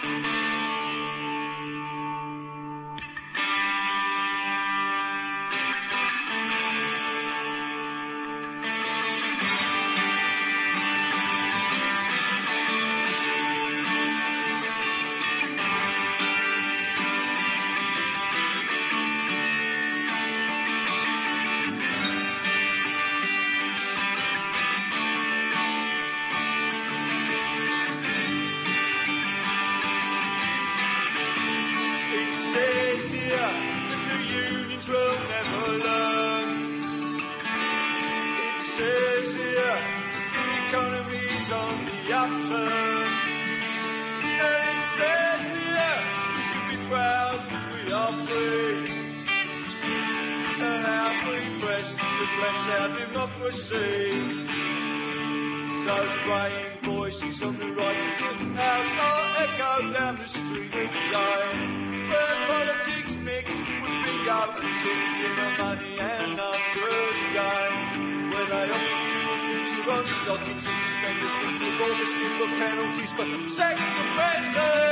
Will never learn. It says here the economy's on the upturn. And it says here we should be proud that we are free. And our free press reflects our democracy. Those braying voices on the right of the house are echoed down the street again. Where politics mix with bingo and tits in a money and numbers game. Where they offer you a future on stockings and suspenders, which will always give the penalties for sex offenders.